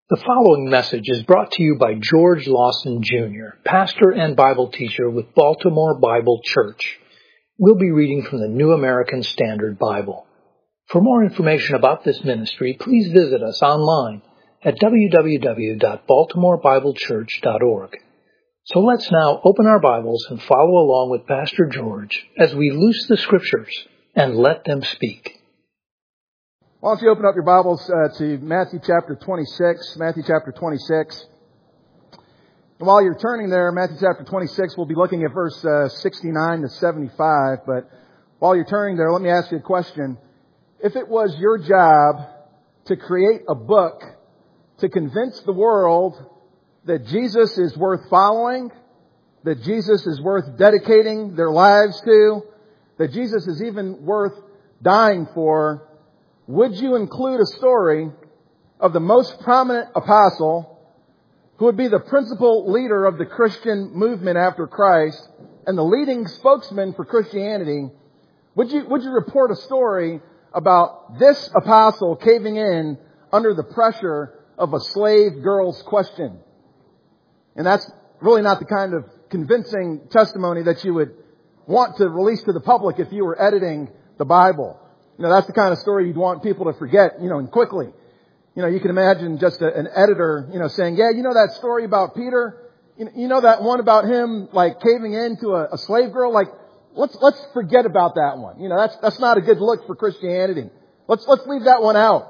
The following message is brought to you by George Lawson Jr., pastor and Bible teacher with Baltimore Bible Church. We'll be reading from the New American Standard Bible. For more information about this ministry, please visit us online at www.baltimorebiblechurch.org. So let's now open our Bibles and follow along with Pastor George as we loose the Scriptures and let them speak. Why don't you open up your Bibles to Matthew chapter 26, Matthew chapter 26. And while you're turning there, Matthew chapter 26, we'll be looking at verse 69 to 75. But while you're turning there, let me ask you a question. If it was your job to create a book to convince the world that Jesus is worth following, that Jesus is worth dedicating their lives to, that Jesus is even worth dying for, would you include a story of the most prominent apostle who would be the principal leader of the Christian movement after Christ and the leading spokesman for Christianity? Would you report a story about this apostle caving in under the pressure of a slave girl's question? And that's really not the kind of convincing testimony that you would want to release to the public if you were editing the Bible. That's the kind of story you'd want people to forget, and quickly. You can imagine just an editor, saying, yeah, that story about Peter? That one about him, caving into a slave girl? Let's forget about that one. That's not a good look for Christianity. Let's leave that one out.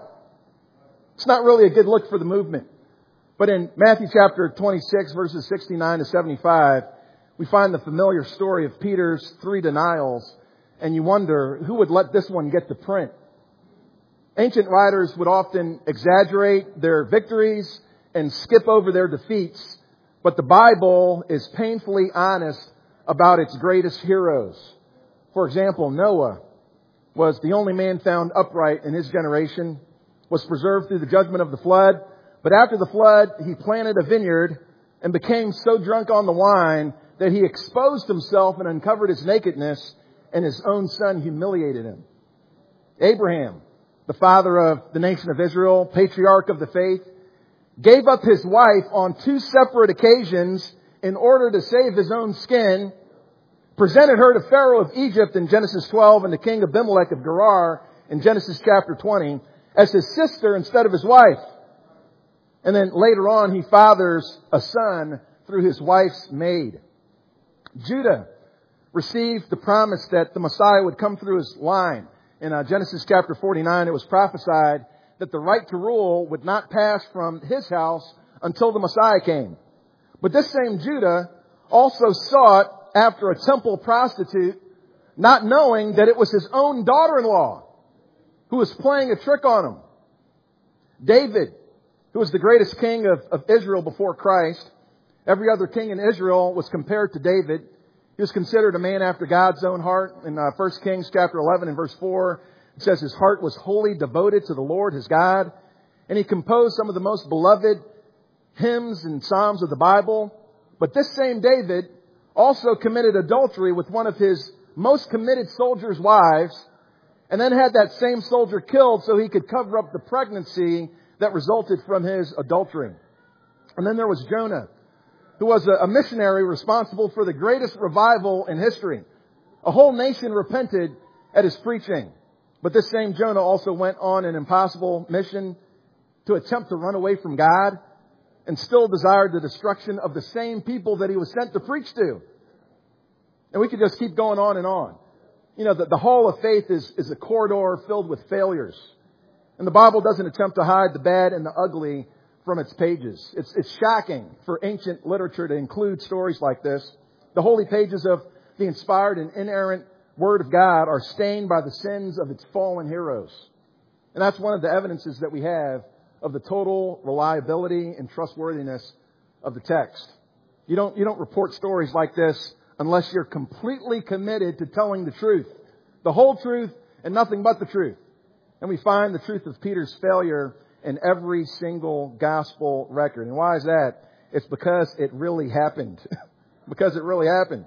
It's not really a good look for the movement. But in Matthew chapter 26, verses 69 to 75, we find the familiar story of Peter's 3 denials. And you wonder, who would let this one get to print? Ancient writers would often exaggerate their victories and skip over their defeats. But the Bible is painfully honest about its greatest heroes. For example, Noah was the only man found upright in his generation, was preserved through the judgment of the flood. But after the flood, he planted a vineyard and became so drunk on the wine that he exposed himself and uncovered his nakedness, and his own son humiliated him. Abraham, the father of the nation of Israel, patriarch of the faith, gave up his wife on 2 separate occasions in order to save his own skin, presented her to Pharaoh of Egypt in Genesis 12 and to King Abimelech of Gerar in Genesis chapter 20 as his sister instead of his wife. And then later on, he fathers a son through his wife's maid. Judah received the promise that the Messiah would come through his line. In Genesis chapter 49, it was prophesied that the right to rule would not pass from his house until the Messiah came. But this same Judah also sought after a temple prostitute, not knowing that it was his own daughter-in-law who was playing a trick on him. David, who was the greatest king of Israel before Christ, every other king in Israel was compared to David. He was considered a man after God's own heart. In 1 Kings chapter 11 and verse 4, it says his heart was wholly devoted to the Lord his God. And he composed some of the most beloved hymns and psalms of the Bible. But this same David also committed adultery with one of his most committed soldiers' wives, and then had that same soldier killed so he could cover up the pregnancy that resulted from his adultery. And then there was Jonah, who was a missionary responsible for the greatest revival in history. A whole nation repented at his preaching. But this same Jonah also went on an impossible mission to attempt to run away from God and still desired the destruction of the same people that he was sent to preach to. And we could just keep going on and on. The hall of faith is a corridor filled with failures. And the Bible doesn't attempt to hide the bad and the ugly from its pages. It's shocking for ancient literature to include stories like this. The holy pages of the inspired and inerrant Word of God are stained by the sins of its fallen heroes. And that's one of the evidences that we have of the total reliability and trustworthiness of the text. You don't report stories like this unless you're completely committed to telling the truth, the whole truth and nothing but the truth. And we find the truth of Peter's failure in every single gospel record. And why is that? It's because it really happened. Because it really happened.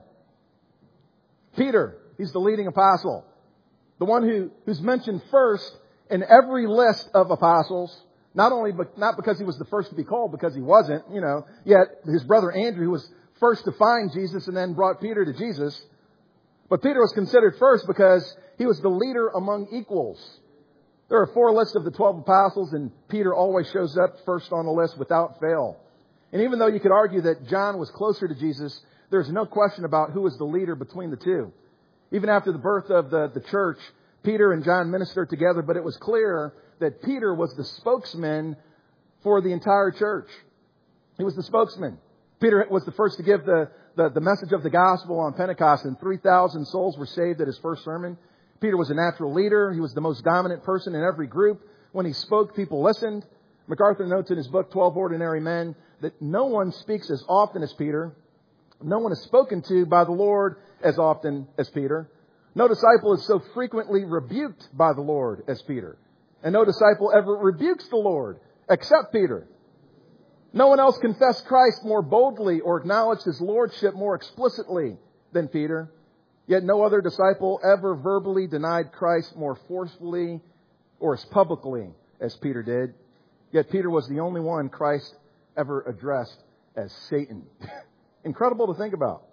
Peter, he's the leading apostle. The one who's mentioned first in every list of apostles. Not because he was the first to be called, because he wasn't, Yet his brother Andrew was first to find Jesus and then brought Peter to Jesus. But Peter was considered first because he was the leader among equals. There are 4 lists of the 12 apostles, and Peter always shows up first on the list without fail. And even though you could argue that John was closer to Jesus, there's no question about who was the leader between the two. Even after the birth of the church, Peter and John ministered together, but it was clear that Peter was the spokesman for the entire church. He was the spokesman. Peter was the first to give the message of the gospel on Pentecost, and 3,000 souls were saved at his first sermon. Peter was a natural leader. He was the most dominant person in every group. When he spoke, people listened. MacArthur notes in his book, 12 Ordinary Men, that no one speaks as often as Peter. No one is spoken to by the Lord as often as Peter. No disciple is so frequently rebuked by the Lord as Peter. And no disciple ever rebukes the Lord except Peter. No one else confessed Christ more boldly or acknowledged His lordship more explicitly than Peter. Yet no other disciple ever verbally denied Christ more forcefully or as publicly as Peter did. Yet Peter was the only one Christ ever addressed as Satan. Incredible to think about.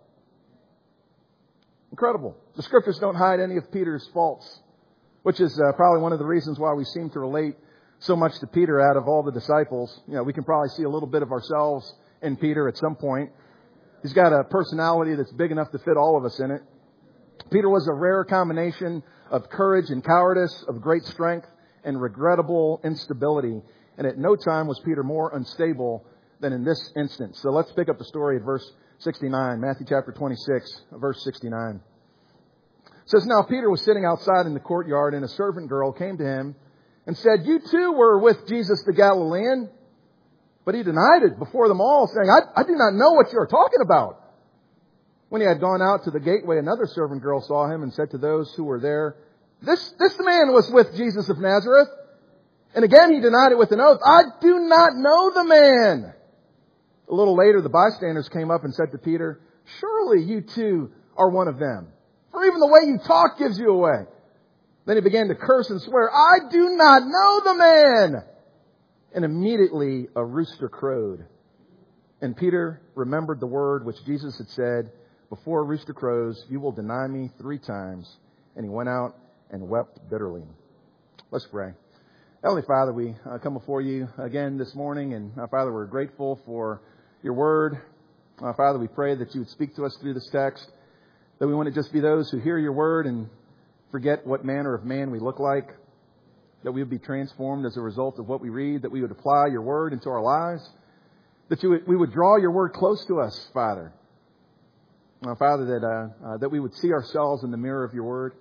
Incredible. The Scriptures don't hide any of Peter's faults, which is probably one of the reasons why we seem to relate so much to Peter out of all the disciples. We can probably see a little bit of ourselves in Peter at some point. He's got a personality that's big enough to fit all of us in it. Peter was a rare combination of courage and cowardice, of great strength and regrettable instability. And at no time was Peter more unstable than in this instance. So let's pick up the story at verse 69, Matthew chapter 26, verse 69. It says, "Now Peter was sitting outside in the courtyard, and a servant girl came to him and said, 'You too were with Jesus the Galilean.' But he denied it before them all, saying, 'I do not know what you are talking about.' When he had gone out to the gateway, another servant girl saw him and said to those who were there, 'This man was with Jesus of Nazareth.' And again he denied it with an oath, 'I do not know the man.' A little later, the bystanders came up and said to Peter, 'Surely you too are one of them, for even the way you talk gives you away.' Then he began to curse and swear, 'I do not know the man.' And immediately a rooster crowed. And Peter remembered the word which Jesus had said, 'Before a rooster crows, you will deny me 3 times.' And he went out and wept bitterly." Let's pray. Heavenly Father, we come before you again this morning, and Father, we're grateful for your word. Father, we pray that you would speak to us through this text, that we want to just be those who hear your word and forget what manner of man we look like, that we would be transformed as a result of what we read, that we would apply your word into our lives, that we would draw your word close to us, Father. Father, that we would see ourselves in the mirror of your word,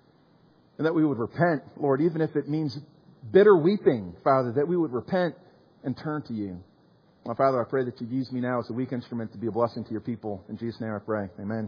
and that we would repent, Lord, even if it means bitter weeping, Father, that we would repent and turn to you. Father, I pray that you use me now as a weak instrument to be a blessing to your people. In Jesus' name I pray. Amen.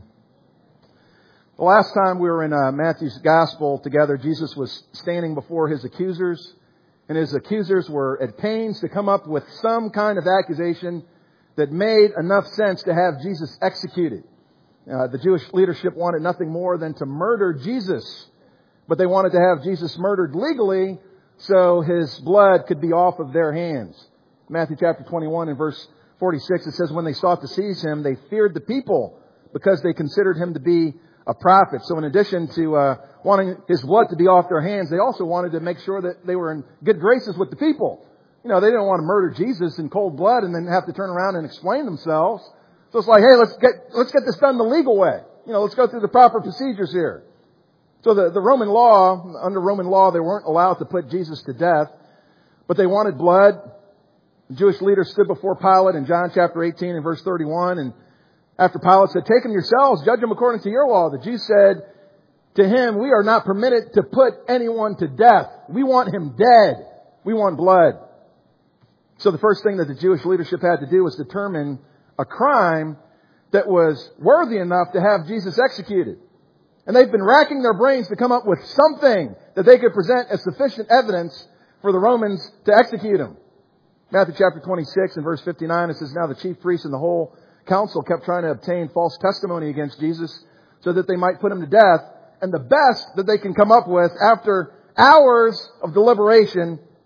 The last time we were in Matthew's Gospel together, Jesus was standing before his accusers, and his accusers were at pains to come up with some kind of accusation that made enough sense to have Jesus executed. The Jewish leadership wanted nothing more than to murder Jesus, but they wanted to have Jesus murdered legally so his blood could be off of their hands. Matthew chapter 21 and verse 46, it says, "When they sought to seize him, they feared the people because they considered him to be a prophet." So in addition to wanting his blood to be off their hands, they also wanted to make sure that they were in good graces with the people. They didn't want to murder Jesus in cold blood and then have to turn around and explain themselves. So it's like, hey, let's get this done the legal way. Let's go through the proper procedures here. So the Roman law, under Roman law, they weren't allowed to put Jesus to death, but they wanted blood. The Jewish leaders stood before Pilate in John chapter 18 and verse 31, and after Pilate said, "Take him yourselves, judge him according to your law," the Jews said to him, "We are not permitted to put anyone to death. We want him dead. We want blood." So the first thing that the Jewish leadership had to do was determine a crime that was worthy enough to have Jesus executed. And they've been racking their brains to come up with something that they could present as sufficient evidence for the Romans to execute him. Matthew chapter 26 and verse 59, it says, "Now the chief priests and the whole council kept trying to obtain false testimony against Jesus so that they might put him to death. And the best that they can come up with after hours of deliberation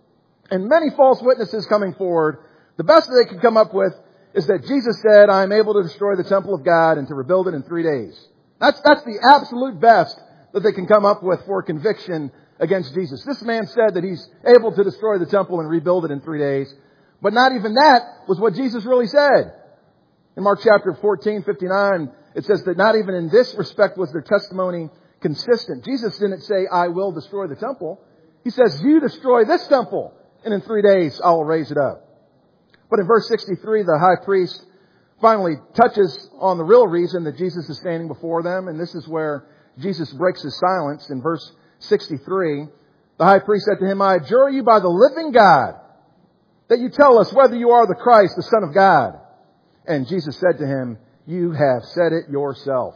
and many false witnesses coming forward, the best that they could come up with is that Jesus said, I am able to destroy the temple of God and to rebuild it in 3 days. That's the absolute best that they can come up with for conviction against Jesus. This man said that he's able to destroy the temple and rebuild it in 3 days. But not even that was what Jesus really said. In Mark chapter 14:59, it says that not even in this respect was their testimony consistent. Jesus didn't say, I will destroy the temple. He says, you destroy this temple, and in 3 days I will raise it up. But in verse 63, the high priest finally touches on the real reason that Jesus is standing before them, and this is where Jesus breaks his silence. In verse 63, the high priest said to him, I adjure you by the living God that you tell us whether you are the Christ, the Son of God. And Jesus said to him, you have said it yourself.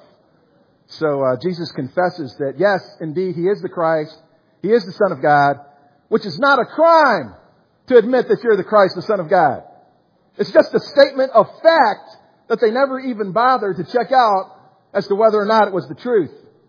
So Jesus confesses that, yes, indeed, he is the Christ. He is the Son of God, which is not a crime to admit that you're the Christ, the Son of God. It's just a statement of fact that they never even bothered to check out as to whether or not it was the truth.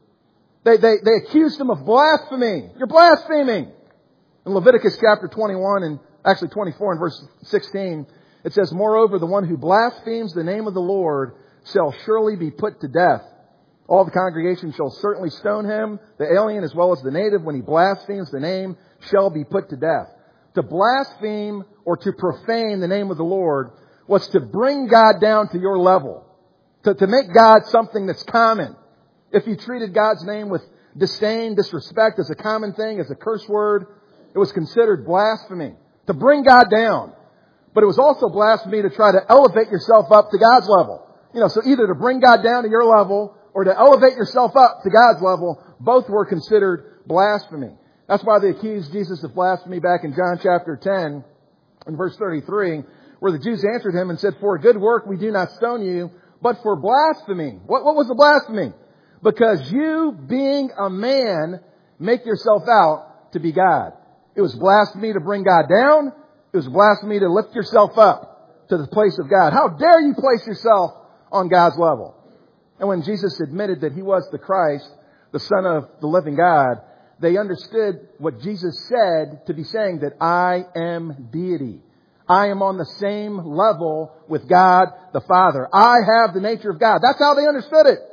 They accused him of blasphemy. You're blaspheming. In Leviticus chapter 21 and actually 24 and verse 16, it says, moreover, the one who blasphemes the name of the Lord shall surely be put to death. All the congregation shall certainly stone him, the alien as well as the native, when he blasphemes the name, shall be put to death. To blaspheme or to profane the name of the Lord was to bring God down to your level. To make God something that's common. If you treated God's name with disdain, disrespect as a common thing, as a curse word, it was considered blasphemy. To bring God down. But it was also blasphemy to try to elevate yourself up to God's level. So either to bring God down to your level or to elevate yourself up to God's level, both were considered blasphemy. That's why they accused Jesus of blasphemy back in John chapter 10 and verse 33, where the Jews answered him and said, for a good work we do not stone you, but for blasphemy. What was the blasphemy? Because you, being a man, make yourself out to be God. It was blasphemy to bring God down. It was blasphemy to lift yourself up to the place of God. How dare you place yourself on God's level? And when Jesus admitted that he was the Christ, the Son of the living God, they understood what Jesus said to be saying that I am deity. I am on the same level with God the Father. I have the nature of God. That's how they understood it.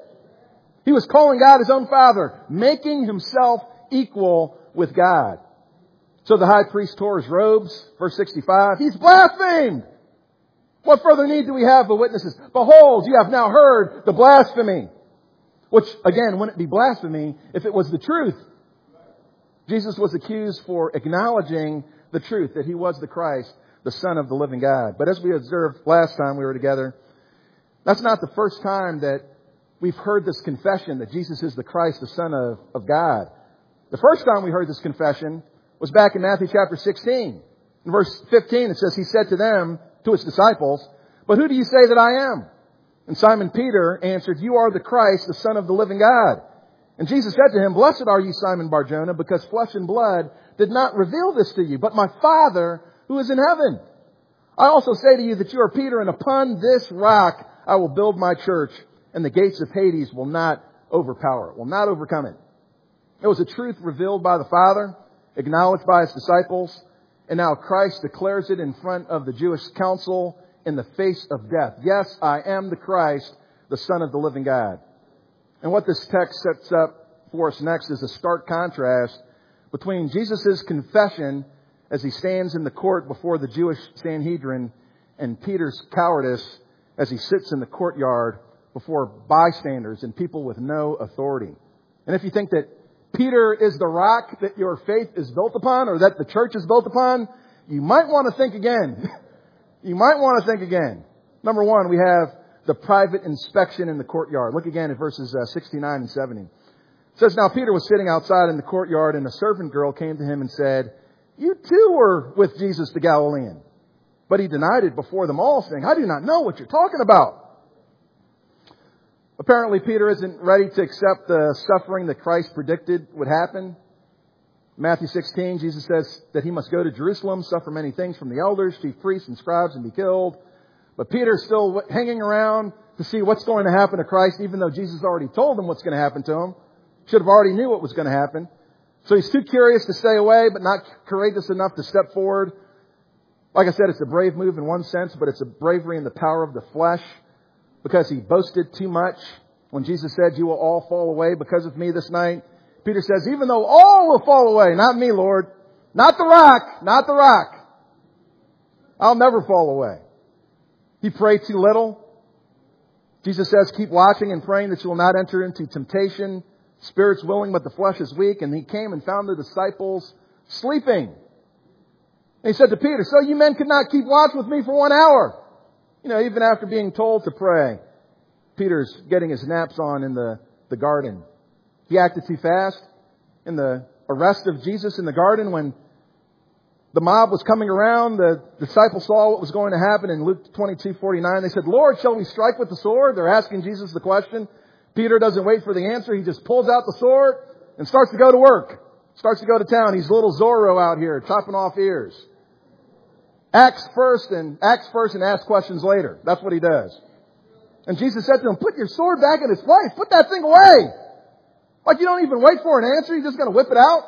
He was calling God his own Father, making himself equal with God. So the high priest tore his robes. Verse 65, he's blasphemed. What further need do we have of witnesses? Behold, you have now heard the blasphemy. Which, again, wouldn't be blasphemy if it was the truth. Jesus was accused for acknowledging the truth that he was the Christ, the Son of the living God. But as we observed last time we were together, that's not the first time that we've heard this confession that Jesus is the Christ, the Son of God. The first time we heard this confession was back in Matthew chapter 16. In verse 15 it says, he said to them, to his disciples, but who do you say that I am? And Simon Peter answered, you are the Christ, the Son of the living God. And Jesus said to him, blessed are you, Simon Bar-Jonah, because flesh and blood did not reveal this to you, but my Father who is in heaven. I also say to you that you are Peter, and upon this rock I will build my church, and the gates of Hades will not overpower it, will not overcome it. It was a truth revealed by the Father, acknowledged by his disciples, and now Christ declares it in front of the Jewish council in the face of death. Yes, I am the Christ, the Son of the living God. And what this text sets up for us next is a stark contrast between Jesus' confession as he stands in the court before the Jewish Sanhedrin and Peter's cowardice as he sits in the courtyard before bystanders and people with no authority. And if you think that Peter is the rock that your faith is built upon, or that the church is built upon, you might want to think again. You might want to think again. Number one, we have the private inspection in the courtyard. Look again at verses 69 and 70. It says, now Peter was sitting outside in the courtyard, and a servant girl came to him and said, you too were with Jesus the Galilean. But he denied it before them all, saying, I do not know what you're talking about. Apparently, Peter isn't ready to accept the suffering that Christ predicted would happen. Matthew 16, Jesus says that he must go to Jerusalem, suffer many things from the elders, chief priests, and scribes, and be killed. But Peter's still hanging around to see what's going to happen to Christ, even though Jesus already told him what's going to happen to him. Should have already knew what was going to happen. So he's too curious to stay away, but not courageous enough to step forward. Like I said, it's a brave move in one sense, but it's a bravery in the power of the flesh, because he boasted too much. When Jesus said, "You will all fall away because of me this night," Peter says, "Even though all will fall away, not me, Lord. Not the rock, not the rock. I'll never fall away." He prayed too little. Jesus says, "Keep watching and praying that you will not enter into temptation. Spirit's willing, but the flesh is weak." And he came and found the disciples sleeping. And he said to Peter, "So you men could not keep watch with me for 1 hour?" Even after being told to pray, Peter's getting his naps on in the garden. He acted too fast. In the arrest of Jesus in the garden, when the mob was coming around, the disciples saw what was going to happen. In Luke 22:49, they said, "Lord, shall we strike with the sword?" They're asking Jesus the question. Peter doesn't wait for the answer. He just pulls out the sword and starts to go to work. Starts to go to town. He's little Zorro out here, chopping off ears. Acts first and ask questions later. That's what he does. And Jesus said to him, "Put your sword back in its place. Put that thing away." Like you don't even wait for an answer. You're just going to whip it out.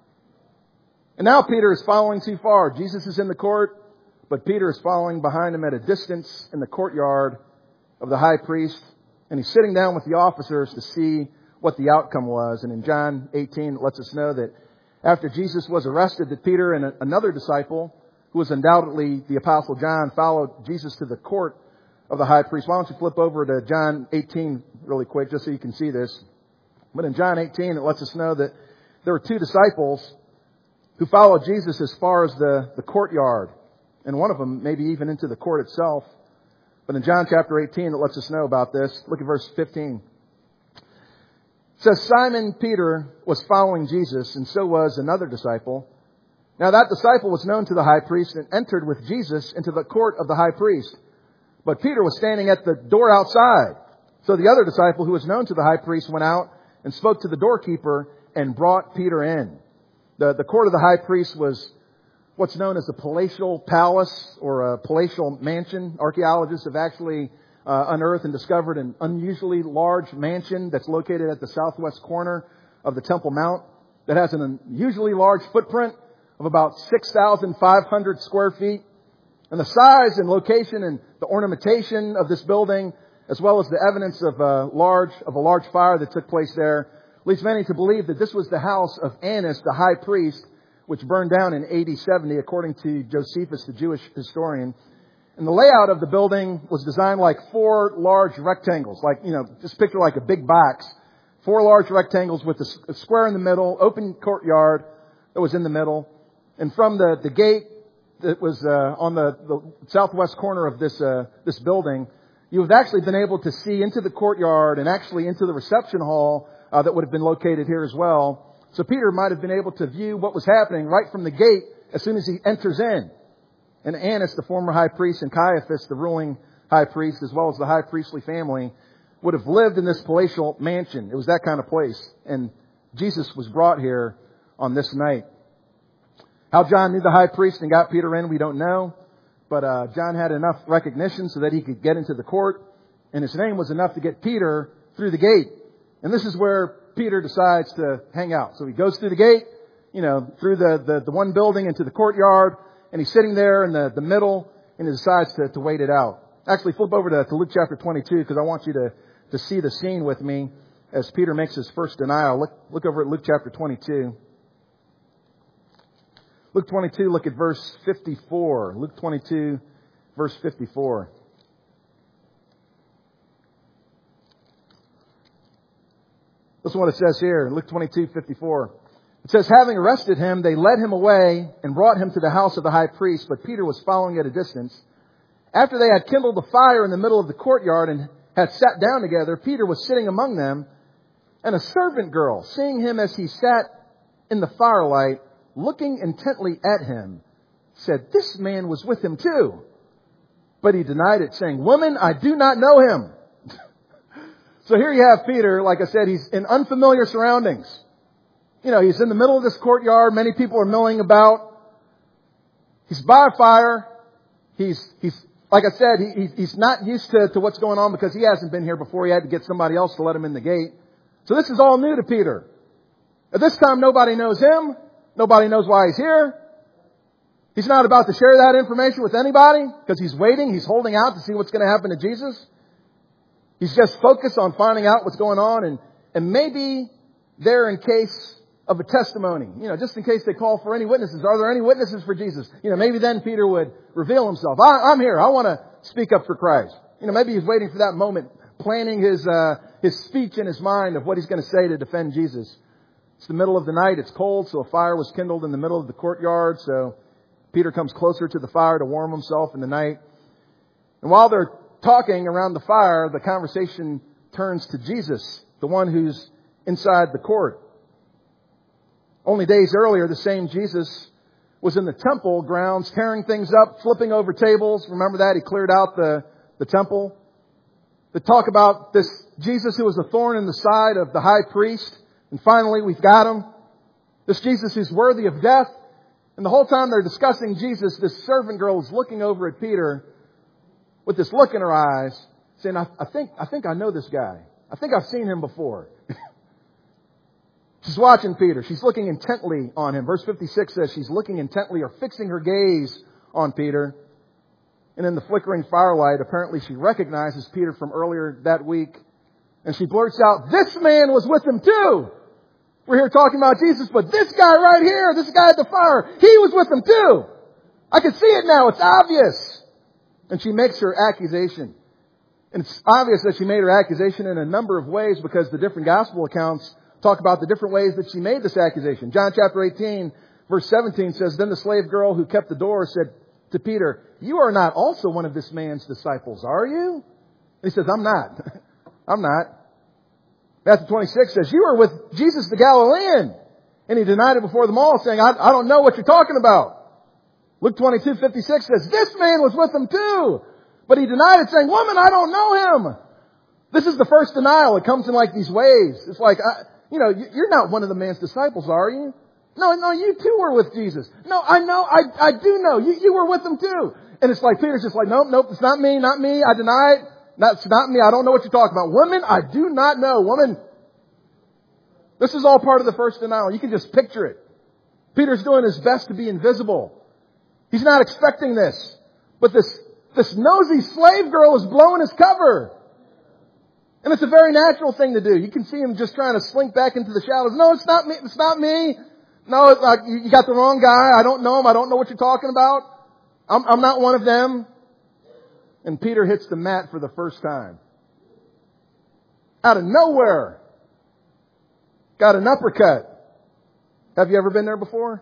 And now Peter is following too far. Jesus is in the court, but Peter is following behind him at a distance in the courtyard of the high priest. And he's sitting down with the officers to see what the outcome was. And in John 18, it lets us know that after Jesus was arrested, that Peter and another disciple, who was undoubtedly the Apostle John, followed Jesus to the court of the high priest. Why don't you flip over to John 18 really quick, just so you can see this. But in John 18, it lets us know that there were two disciples who followed Jesus as far as the courtyard. And one of them maybe even into the court itself. But in John chapter 18, it lets us know about this. Look at verse 15. It says, "Simon Peter was following Jesus, and so was another disciple. Now that disciple was known to the high priest and entered with Jesus into the court of the high priest. But Peter was standing at the door outside. So the other disciple who was known to the high priest went out and spoke to the doorkeeper and brought Peter in." The court of the high priest was what's known as a palatial palace or a palatial mansion. Archaeologists have actually unearthed and discovered an unusually large mansion that's located at the southwest corner of the Temple Mount that has an unusually large footprint of about 6,500 square feet. And the size and location and the ornamentation of this building, as well as the evidence of a large fire that took place there, leads many to believe that this was the house of Annas, the high priest, which burned down in AD 70, according to Josephus, the Jewish historian. And the layout of the building was designed like 4 large rectangles, just picture like a big box. 4 large rectangles with a square in the middle, open courtyard that was in the middle. And from the gate that was on the southwest corner of this building, you have actually been able to see into the courtyard and actually into the reception hall that would have been located here as well. So Peter might have been able to view what was happening right from the gate as soon as he enters in. And Annas, the former high priest, and Caiaphas, the ruling high priest, as well as the high priestly family, would have lived in this palatial mansion. It was that kind of place. And Jesus was brought here on this night. How John knew the high priest and got Peter in, we don't know. But John had enough recognition so that he could get into the court. And his name was enough to get Peter through the gate. And this is where Peter decides to hang out. So he goes through the gate, through the one building into the courtyard. And he's sitting there in the middle and he decides to wait it out. Actually, flip over to Luke chapter 22 because I want you to see the scene with me as Peter makes his first denial. Look over at Luke chapter 22. Luke 22, look at verse 54. Luke 22, verse 54. This is what it says here in Luke 22, 54. It says, "Having arrested him, they led him away and brought him to the house of the high priest, but Peter was following at a distance. After they had kindled a fire in the middle of the courtyard and had sat down together, Peter was sitting among them, and a servant girl, seeing him as he sat in the firelight, looking intently at him, said, 'This man was with him too.' But he denied it, saying, 'Woman, I do not know him.'" So here you have Peter. Like I said, he's in unfamiliar surroundings. He's in the middle of this courtyard. Many people are milling about. He's by a fire. He's like I said, he's not used to what's going on because he hasn't been here before. He had to get somebody else to let him in the gate. So this is all new to Peter. At this time, nobody knows him. Nobody knows why he's here. He's not about to share that information with anybody because he's waiting. He's holding out to see what's going to happen to Jesus. He's just focused on finding out what's going on and maybe there in case of a testimony. Just in case they call for any witnesses. Are there any witnesses for Jesus? Maybe then Peter would reveal himself. I'm here. I want to speak up for Christ. Maybe he's waiting for that moment, planning his speech in his mind of what he's going to say to defend Jesus. It's the middle of the night. It's cold, so a fire was kindled in the middle of the courtyard. So Peter comes closer to the fire to warm himself in the night. And while they're talking around the fire, the conversation turns to Jesus, the one who's inside the court. Only days earlier, the same Jesus was in the temple grounds, tearing things up, flipping over tables. Remember that? He cleared out the temple. They talk about this Jesus who was a thorn in the side of the high priest. And finally, we've got him. This Jesus who's worthy of death. And the whole time they're discussing Jesus, this servant girl is looking over at Peter with this look in her eyes, saying, I think I know this guy. I think I've seen him before. She's watching Peter. She's looking intently on him. Verse 56 says she's looking intently or fixing her gaze on Peter. And in the flickering firelight, apparently she recognizes Peter from earlier that week. And she blurts out, "This man was with him too." We're here talking about Jesus, but this guy right here, this guy at the fire, he was with him too. I can see it now. It's obvious. And she makes her accusation. And it's obvious that she made her accusation in a number of ways because the different gospel accounts talk about the different ways that she made this accusation. John chapter 18, verse 17 says, "Then the slave girl who kept the door said to Peter, 'You are not also one of this man's disciples, are you?' And he says, 'I'm not.' I'm not." Matthew 26 says, "You are with Jesus the Galilean." And he denied it before them all, saying, I don't know what you're talking about. Luke 22:56 says, "This man was with them too." But he denied it, saying, "Woman, I don't know him." This is the first denial. It comes in like these waves. It's like, you're not one of the man's disciples, are you? No, you too were with Jesus. No, I know, I do know. You were with him too. And it's like, Peter's just like, nope, it's not me, I deny it. That's not me, I don't know what you're talking about. Woman, I do not know. Woman, this is all part of the first denial. You can just picture it. Peter's doing his best to be invisible. He's not expecting this. But this nosy slave girl is blowing his cover. And it's a very natural thing to do. You can see him just trying to slink back into the shadows. No, it's not me. It's not me. No, you got the wrong guy. I don't know him. I don't know what you're talking about. I'm not one of them. And Peter hits the mat for the first time. Out of nowhere. Got an uppercut. Have you ever been there before?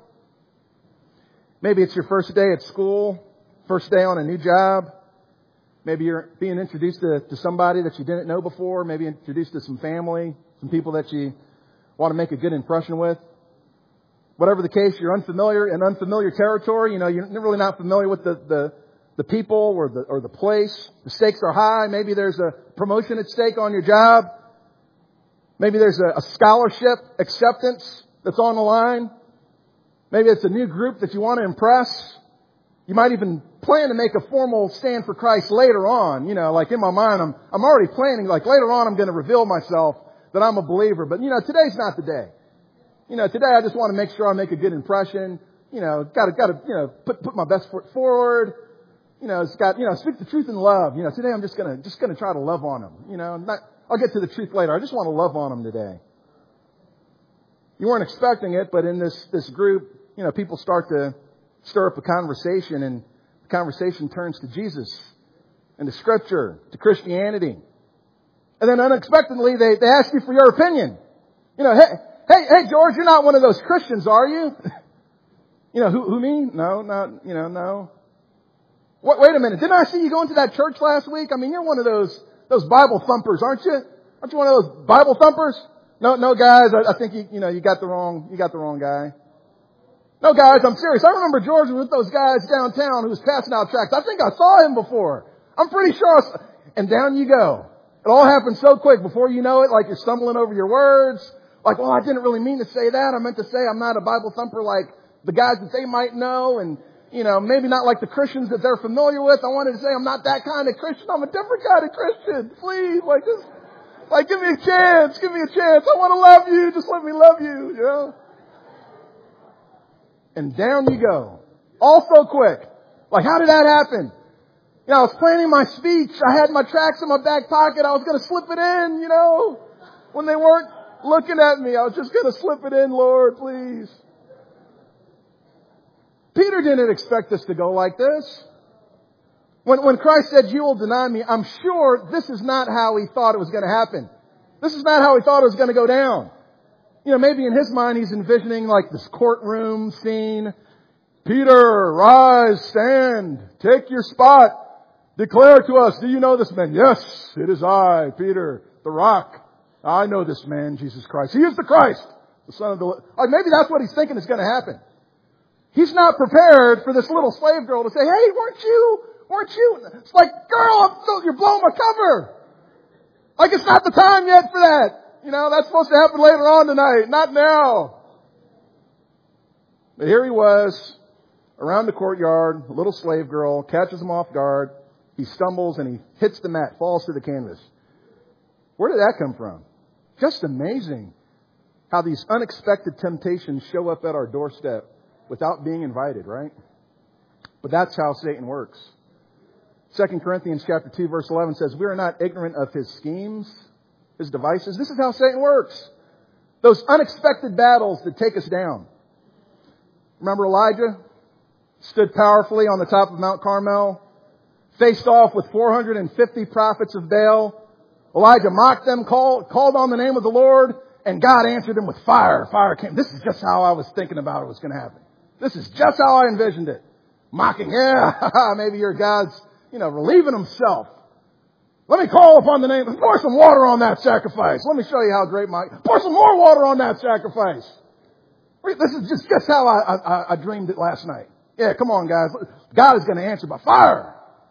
Maybe it's your first day at school. First day on a new job. Maybe you're being introduced to somebody that you didn't know before. Maybe introduced to some family, some people that you want to make a good impression with. Whatever the case, you're in unfamiliar territory. You're really not familiar with the people or the place. The stakes are high. Maybe there's a promotion at stake on your job. Maybe there's a scholarship acceptance that's on the line. Maybe it's a new group that you want to impress. You might even plan to make a formal stand for Christ later on. Like in my mind, I'm already planning, like later on I'm going to reveal myself that I'm a believer. But, today's not the day. Today I just want to make sure I make a good impression. Gotta put my best foot forward. Speak the truth in love. Today I'm just gonna try to love on them. I'll get to the truth later. I just want to love on them today. You weren't expecting it, but in this group, people start to stir up a conversation, and the conversation turns to Jesus and to Scripture, to Christianity. And then unexpectedly, they ask you for your opinion. Hey, George, you're not one of those Christians, are you? Who me? No, not, no. Wait a minute. Didn't I see you going to that church last week? You're one of those Bible thumpers, aren't you? Aren't you one of those Bible thumpers? No, guys, I think you got the wrong guy. No, guys, I'm serious. I remember George was with those guys downtown who was passing out tracts. I think I saw him before. I'm pretty sure. And down you go. It all happened so quick. Before you know it, like you're stumbling over your words. Like, I didn't really mean to say that. I meant to say I'm not a Bible thumper like the guys that they might know. And, maybe not like the Christians that they're familiar with. I wanted to say I'm not that kind of Christian. I'm a different kind of Christian. Please, Like, give me a chance. Give me a chance. I want to love you. Just let me love you, you know? And down you go. All so quick. Like, how did that happen? You know, I was planning my speech. I had my tracts in my back pocket. I was going to slip it in, you know, when they weren't looking at me. I was just going to slip it in, Lord, please. Peter didn't expect this to go like this. When Christ said, you will deny me, I'm sure this is not how he thought it was going to happen. This is not how he thought it was going to go down. You know, maybe in his mind he's envisioning like this courtroom scene. Peter, rise, stand, take your spot. Declare to us, do you know this man? Yes, it is I, Peter, the rock. I know this man, Jesus Christ. He is the Christ, the Son of the... Or maybe that's what he's thinking is going to happen. He's not prepared for this little slave girl to say, hey, weren't you? It's like, girl, you're blowing my cover. Like, it's not the time yet for that. You know, that's supposed to happen later on tonight, not now. But here he was, around the courtyard, a little slave girl, catches him off guard. He stumbles and he hits the mat, falls to the canvas. Where did that come from? Just amazing how these unexpected temptations show up at our doorstep without being invited, right? But that's how Satan works. 2 Corinthians chapter 2 verse 11 says, we are not ignorant of his schemes, his devices. This is how Satan works. Those unexpected battles that take us down. Remember Elijah? Stood powerfully on the top of Mount Carmel, faced off with 450 prophets of Baal. Elijah mocked them, called on the name of the Lord, and God answered him with fire. Fire came. This is just how I was thinking about it was going to happen. This is just how I envisioned it. Mocking, maybe your God's, relieving himself. Let me call upon the name. Pour some water on that sacrifice. Let me show you how great pour some more water on that sacrifice. This is just how I dreamed it last night. Yeah, come on, guys. God is going to answer by fire.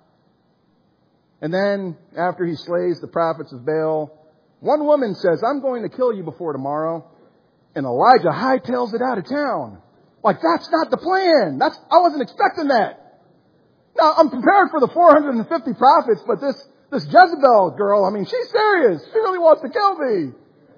And then, after he slays the prophets of Baal, one woman says, I'm going to kill you before tomorrow. And Elijah hightails it out of town. Like, that's not the plan. I wasn't expecting that. Now, I'm prepared for the 450 prophets, but this Jezebel girl, she's serious. She really wants to kill me.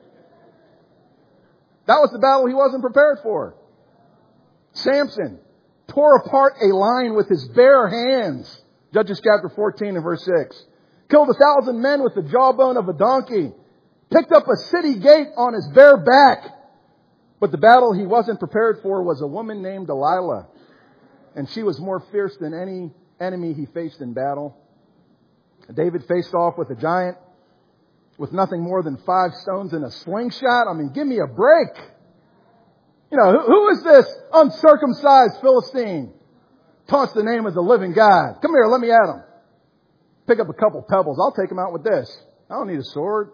That was the battle he wasn't prepared for. Samson tore apart a lion with his bare hands. Judges chapter 14 and verse 6. Killed 1,000 men with the jawbone of a donkey. Picked up a city gate on his bare back. But the battle he wasn't prepared for was a woman named Delilah. And she was more fierce than any enemy he faced in battle. David faced off with a giant with nothing more than 5 stones and a slingshot. Give me a break. Who is this uncircumcised Philistine? Taunts the name of the living God. Come here, let me at him. Pick up a couple pebbles. I'll take him out with this. I don't need a sword.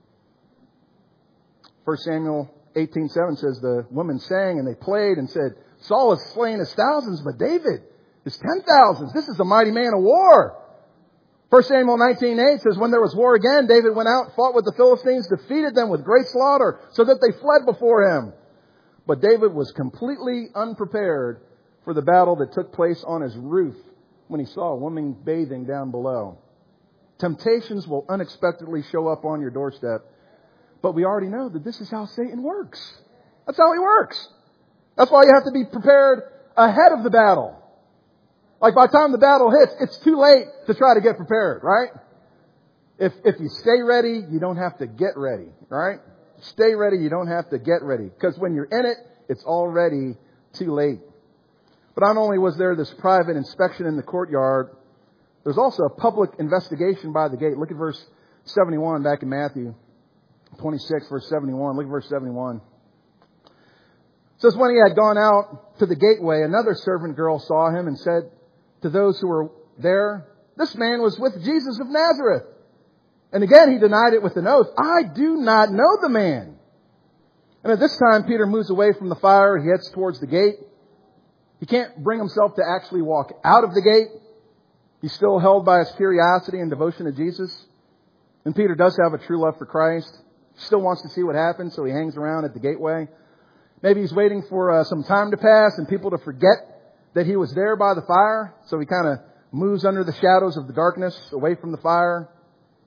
1 Samuel 18:7 says the women sang and they played and said, Saul has slain his thousands, but David is 10,000s. This is a mighty man of war. 1 Samuel 19:8 says, when there was war again, David went out, fought with the Philistines, defeated them with great slaughter, so that they fled before him. But David was completely unprepared for the battle that took place on his roof when he saw a woman bathing down below. Temptations will unexpectedly show up on your doorstep. But we already know that this is how Satan works. That's how he works. That's why you have to be prepared ahead of the battle. Like by the time the battle hits, it's too late to try to get prepared, right? If you stay ready, you don't have to get ready, right? Stay ready, you don't have to get ready. Because when you're in it, it's already too late. But not only was there this private inspection in the courtyard, there's also a public investigation by the gate. Look at verse 71 back in Matthew 26, verse 71. Look at verse 71. It says, when he had gone out to the gateway, another servant girl saw him and said to those who were there, this man was with Jesus of Nazareth. And again he denied it with an oath. I do not know the man. And at this time Peter moves away from the fire. He heads towards the gate. He can't bring himself to actually walk out of the gate. He's still held by his curiosity and devotion to Jesus. And Peter does have a true love for Christ. He still wants to see what happens, so he hangs around at the gateway. Maybe he's waiting for some time to pass and people to forget that he was there by the fire. So he kind of moves under the shadows of the darkness away from the fire.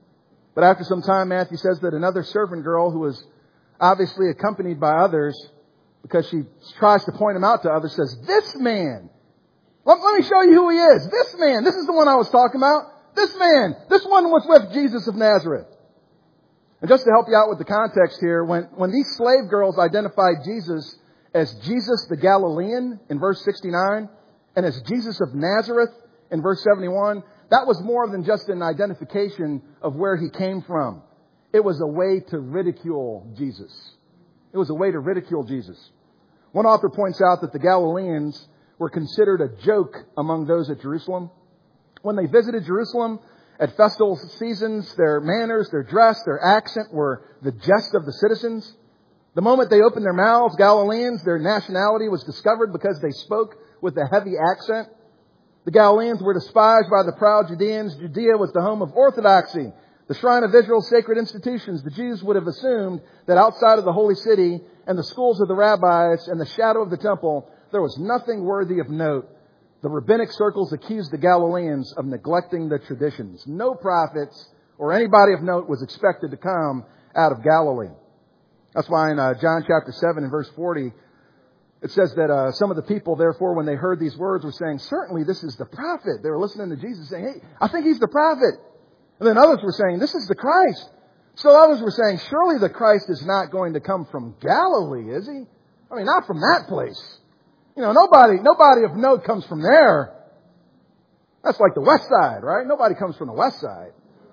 But after some time, Matthew says that another servant girl who was obviously accompanied by others, because she tries to point him out to others, says, "This man, let me show you who he is. This man, this is the one I was talking about. This man, this one was with Jesus of Nazareth." And just to help you out with the context here, when these slave girls identified Jesus as Jesus the Galilean in verse 69 and as Jesus of Nazareth in verse 71, that was more than just an identification of where he came from. It was a way to ridicule Jesus. It was a way to ridicule Jesus. One author points out that the Galileans were considered a joke among those at Jerusalem. When they visited Jerusalem at festival seasons, their manners, their dress, their accent were the jest of the citizens. The moment they opened their mouths, Galileans, their nationality was discovered because they spoke with a heavy accent. The Galileans were despised by the proud Judeans. Judea was the home of orthodoxy, the shrine of Israel's sacred institutions. The Jews would have assumed that outside of the holy city and the schools of the rabbis and the shadow of the temple, there was nothing worthy of note. The rabbinic circles accused the Galileans of neglecting the traditions. No prophets or anybody of note was expected to come out of Galilee. That's why in John chapter 7 and verse 40, it says that some of the people, therefore, when they heard these words, were saying, "Certainly this is the prophet." They were listening to Jesus saying, "Hey, I think he's the prophet." And then others were saying, "This is the Christ." Still others were saying, "Surely the Christ is not going to come from Galilee, is he? I mean, not from that place. You know, nobody of note comes from there. That's like the west side, right? Nobody comes from the west side."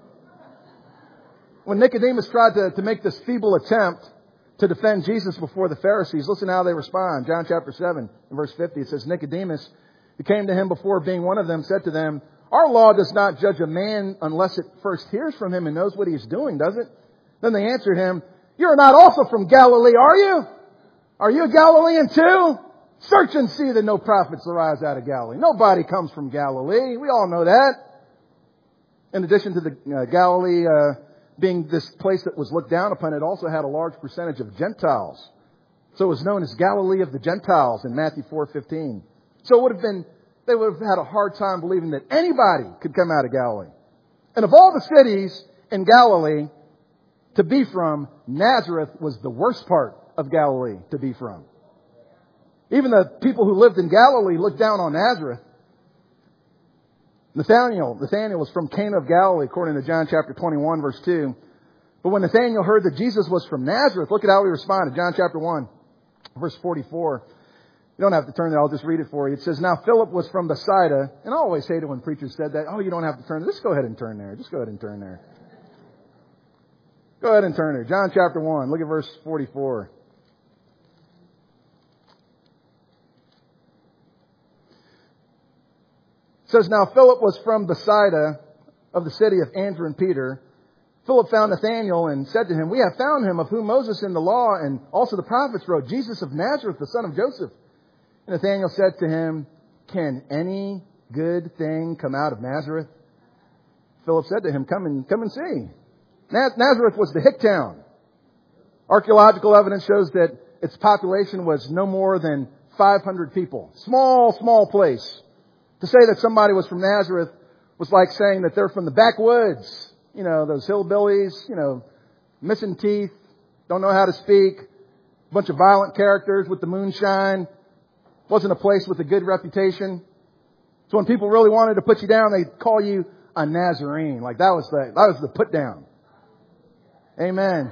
When Nicodemus tried to make this feeble attempt to defend Jesus before the Pharisees, listen how they respond. John chapter 7 and verse 50, it says, "Nicodemus, who came to him before being one of them, said to them, 'Our law does not judge a man unless it first hears from him and knows what he is doing, does it?' Then they answered him, 'You are not also from Galilee, are you? Are you a Galilean too? Search and see that no prophets arise out of Galilee.'" Nobody comes from Galilee. We all know that. In addition to the Galilee being this place that was looked down upon, it also had a large percentage of Gentiles. So it was known as Galilee of the Gentiles in Matthew 4:15. So they would have had a hard time believing that anybody could come out of Galilee. And of all the cities in Galilee to be from, Nazareth was the worst part of Galilee to be from. Even the people who lived in Galilee looked down on Nazareth. Nathanael was from Cana of Galilee, according to John chapter 21, verse 2. But when Nathanael heard that Jesus was from Nazareth, look at how he responded. John chapter 1, verse 44. You don't have to turn there. I'll just read it for you. It says, "Now Philip was from Bethsaida." And I always hated when preachers said that. "Oh, you don't have to turn there." Just go ahead and turn there. Just go ahead and turn there. Go ahead and turn there. John chapter 1. Look at verse 44. It says, "Now Philip was from Bethsaida of the city of Andrew and Peter. Philip found Nathanael and said to him, 'We have found him of whom Moses in the law and also the prophets wrote, Jesus of Nazareth, the son of Joseph.' And Nathanael said to him, 'Can any good thing come out of Nazareth?' Philip said to him, 'Come and see.' Nazareth was the hick town. Archaeological evidence shows that its population was no more than 500 people. Small place. To say that somebody was from Nazareth was like saying that they're from the backwoods. You know, those hillbillies, missing teeth, don't know how to speak, a bunch of violent characters with the moonshine. Wasn't a place with a good reputation. So when people really wanted to put you down, they'd call you a Nazarene. Like that was the put down. Amen.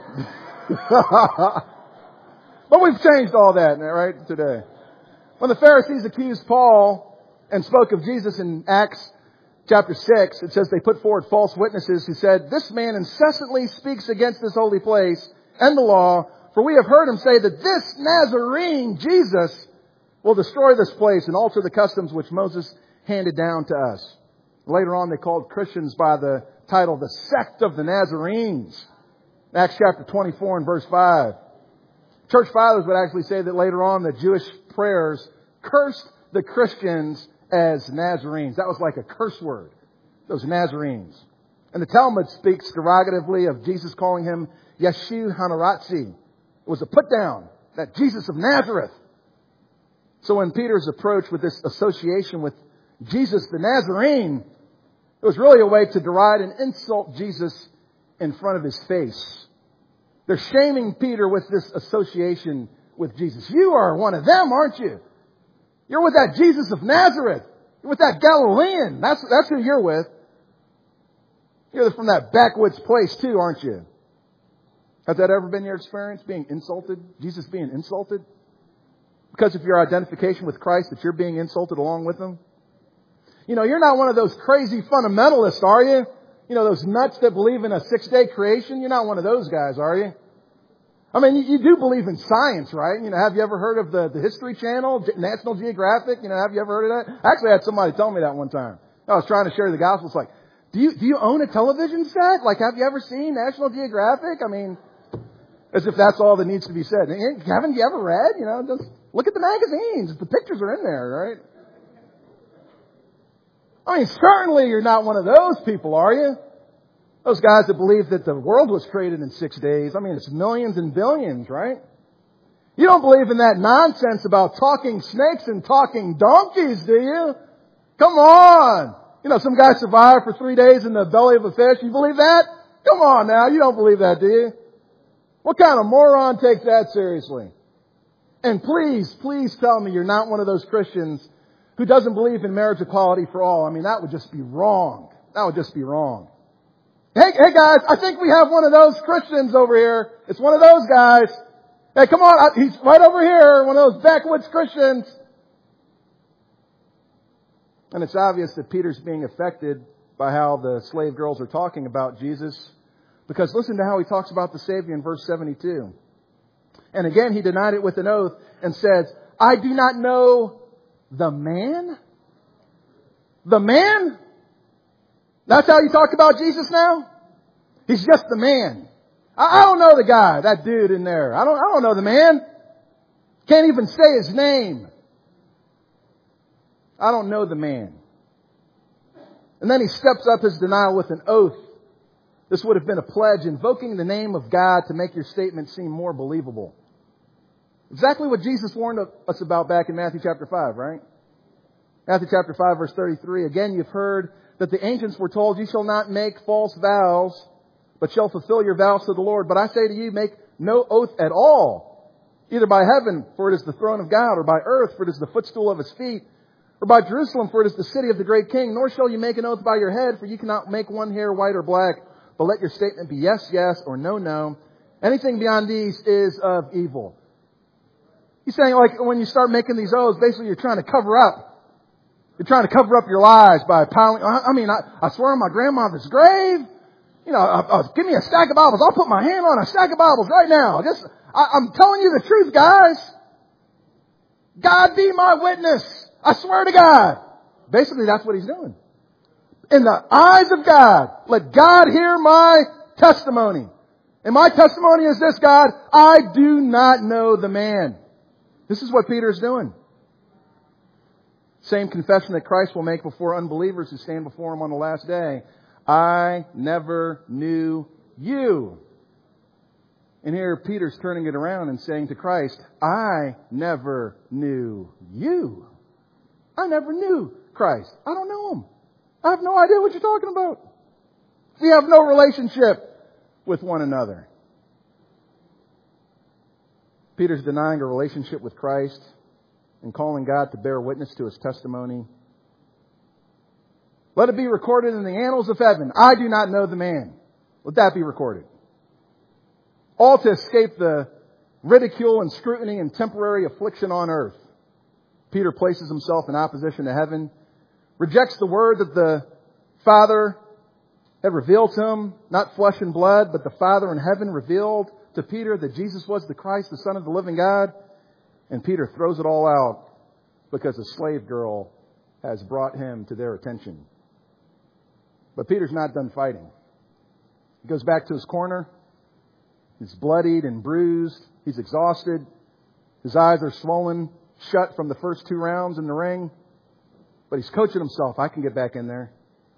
But we've changed all that, right, today. When the Pharisees accused Paul and spoke of Jesus in Acts chapter 6, it says they put forward false witnesses who said, "This man incessantly speaks against this holy place and the law, for we have heard him say that this Nazarene, Jesus, will destroy this place and alter the customs which Moses handed down to us." Later on, they called Christians by the title, the sect of the Nazarenes. Acts chapter 24 and verse 5. Church fathers would actually say that later on the Jewish prayers cursed the Christians as Nazarenes. That was like a curse word, those Nazarenes. And the Talmud speaks derogatively of Jesus, calling him Yeshu Hanaratzi. It was a put down, that Jesus of Nazareth. So when Peter's approached with this association with Jesus the Nazarene, it was really a way to deride and insult Jesus in front of his face. They're shaming Peter with this association with Jesus. You are one of them, aren't you? You're with that Jesus of Nazareth. You're with that Galilean. That's who you're with. You're from that backwoods place too, aren't you? Has that ever been your experience, being insulted? Jesus being insulted? Because of your identification with Christ, that you're being insulted along with Him? You know, you're not one of those crazy fundamentalists, are you? You know, those nuts that believe in a 6-day creation. You're not one of those guys, are you? I mean, you do believe in science, right? You know, have you ever heard of the History Channel, National Geographic? You know, have you ever heard of that? I actually had somebody tell me that one time. I was trying to share the gospel. It's like, do you own a television set? Like, have you ever seen National Geographic? I mean, as if that's all that needs to be said. Haven't you ever read? You know, just look at the magazines. The pictures are in there, right? I mean, certainly you're not one of those people, are you? Those guys that believe that the world was created in 6 days. I mean, it's millions and billions, right? You don't believe in that nonsense about talking snakes and talking donkeys, do you? Come on! You know, some guy survived for 3 days in the belly of a fish. You believe that? Come on now, you don't believe that, do you? What kind of moron takes that seriously? And please tell me you're not one of those Christians who doesn't believe in marriage equality for all. I mean, that would just be wrong. That would just be wrong. Hey guys, I think we have one of those Christians over here. It's one of those guys. Hey, come on, he's right over here, one of those backwoods Christians. And it's obvious that Peter's being affected by how the slave girls are talking about Jesus. Because listen to how he talks about the Savior in verse 72. And again, he denied it with an oath and says, I do not know the man? The man? That's how you talk about Jesus now? He's just the man. I don't know the guy, that dude in there. I don't know the man. Can't even say his name. I don't know the man. And then he steps up his denial with an oath. This would have been a pledge invoking the name of God to make your statement seem more believable. Exactly what Jesus warned us about back in Matthew chapter 5, right? Matthew chapter 5 verse 33. Again, you've heard that the ancients were told, you shall not make false vows, but shall fulfill your vows to the Lord. But I say to you, make no oath at all, either by heaven, for it is the throne of God, or by earth, for it is the footstool of His feet, or by Jerusalem, for it is the city of the great King. Nor shall you make an oath by your head, for you cannot make one hair white or black, but let your statement be yes, yes, or no, no. Anything beyond these is of evil. He's saying, like, when you start making these oaths, basically you're trying to cover up. You're trying to cover up your lies by piling. I swear on my grandmother's grave. You know, give me a stack of Bibles. I'll put my hand on a stack of Bibles right now. I'm telling you the truth, guys. God be my witness. I swear to God. Basically, that's what he's doing. In the eyes of God, let God hear my testimony. And my testimony is this, God, I do not know the man. This is what Peter's doing. Same confession that Christ will make before unbelievers who stand before Him on the last day. I never knew you. And here Peter's turning it around and saying to Christ, I never knew you. I never knew Christ. I don't know Him. I have no idea what you're talking about. We have no relationship with one another. Peter's denying a relationship with Christ and calling God to bear witness to His testimony. Let it be recorded in the annals of heaven. I do not know the man. Let that be recorded. All to escape the ridicule and scrutiny and temporary affliction on earth. Peter places himself in opposition to heaven, rejects the word that the Father had revealed to him, not flesh and blood, but the Father in heaven revealed to Peter that Jesus was the Christ, the Son of the living God. And Peter throws it all out because a slave girl has brought him to their attention. But Peter's not done fighting. He goes back to his corner. He's bloodied and bruised. He's exhausted. His eyes are swollen shut from the first 2 rounds in the ring. But he's coaching himself. I can get back in there.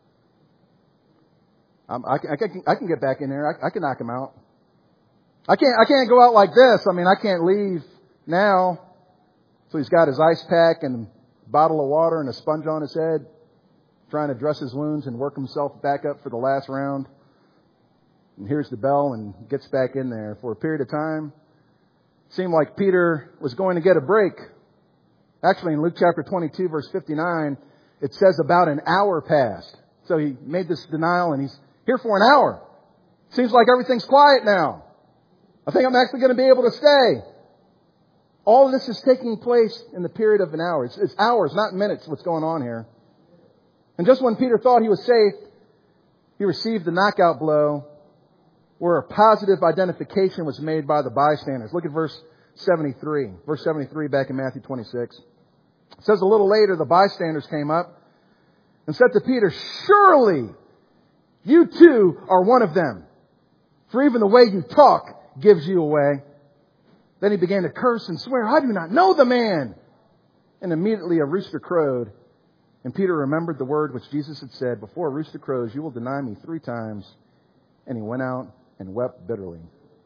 I can get back in there. I can knock him out. I can't go out like this. I mean, I can't leave now. So he's got his ice pack and a bottle of water and a sponge on his head, trying to dress his wounds and work himself back up for the last round. and hears the bell and gets back in there. For a period of time, it seemed like Peter was going to get a break. Actually, in Luke chapter 22, verse 59, it says about an hour passed. So he made this denial and he's here for an hour. Seems like everything's quiet now. I think I'm actually going to be able to stay. All of this is taking place in the period of an hour. It's hours, not minutes, what's going on here. And just when Peter thought he was safe, he received the knockout blow where a positive identification was made by the bystanders. Look at verse 73. Verse 73 back in Matthew 26. It says, a little later, the bystanders came up and said to Peter, surely you too are one of them. For even the way you talk gives you away. Then he began to curse and swear, I do not know the man. And immediately a rooster crowed. And Peter remembered the word which Jesus had said, before a rooster crows, you will deny me 3 times. And he went out and wept bitterly.